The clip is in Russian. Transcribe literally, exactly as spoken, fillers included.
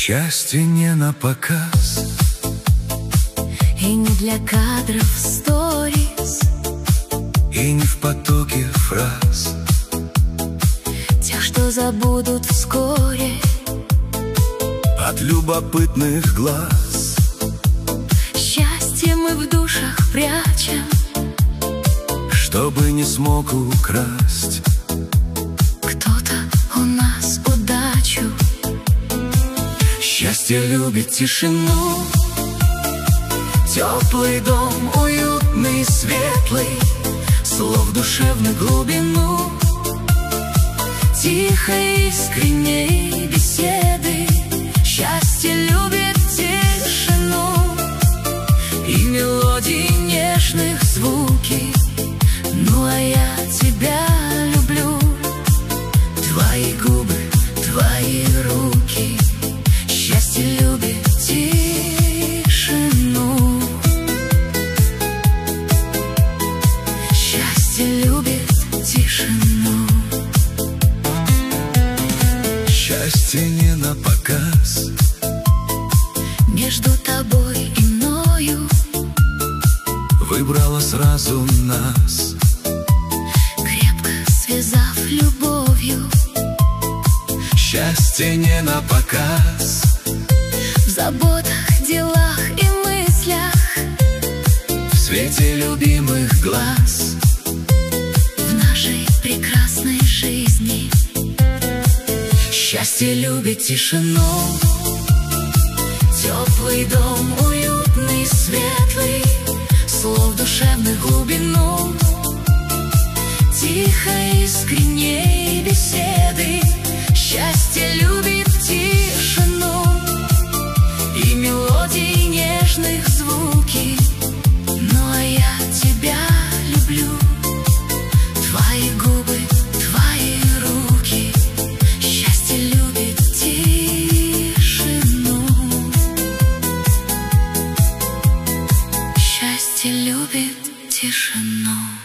Счастье не на показ и не для кадров сторис, и не в потоке фраз, тех, что забудут вскоре от любопытных глаз. Счастье мы в душах прячем, чтобы не смог украсть кто-то у нас удачу. Счастье любит тишину, теплый дом, уютный, светлый, слов душевных глубину, тихой, искренней беседы. Счастье любит тишину и мелодии нежных звуки. Ну а я тебя люблю, твои губы, твои руки. Счастье любит тишину. Счастье любит тишину. Счастье не на показ, Между тобой и мною выбрала сразу нас, крепко связав любовью. Счастье не на показ, В заботах, делах и мыслях, в свете любимых глаз, в нашей прекрасной жизни. Счастье любит тишину, Теплый дом, уютный, светлый, слов душевных глубину, тихой, искренней беседы. Счастье любит тишину и мелодии нежных звуки. Ну а я тебя люблю, твои губы, твои руки. Счастье любит тишину. Счастье любит тишину.